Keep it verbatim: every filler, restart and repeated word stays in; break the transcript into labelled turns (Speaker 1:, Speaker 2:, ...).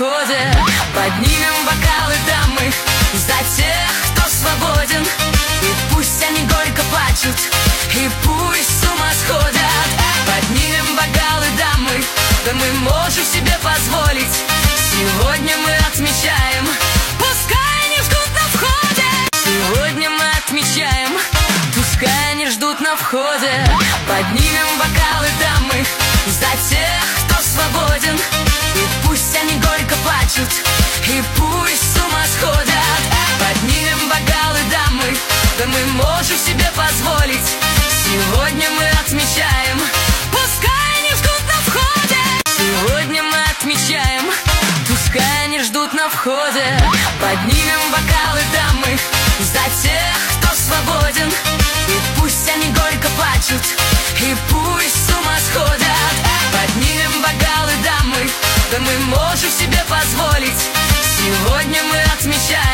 Speaker 1: входе. Поднимем бокалы, дамы, за тех, кто свободен. И пусть они горько плачут, и пусть с ума сходят. Поднимем бокалы, дамы, да мы можем себе позволить. Сегодня мы отмечаем, пускай не ждут на входе. Сегодня мы отмечаем, пускай не ждут на входе. Поднимем бокалы, дамы, за тех, кто свободен. И пусть они горько плачут, и пусть с ума сходят. Поднимем бокалы, дамы, да мы можем себе позволить. Сегодня мы отмечаем, пускай не ждут на входе. Сегодня мы отмечаем, пускай не ждут на входе. Поднимем бокалы, дамы, за тех, кто свободен. И пусть они горько плачут, и пусть с ума сходят. Поднимем бокалы, дамы, да мы можем себе позволить. Сегодня мы отмечаем.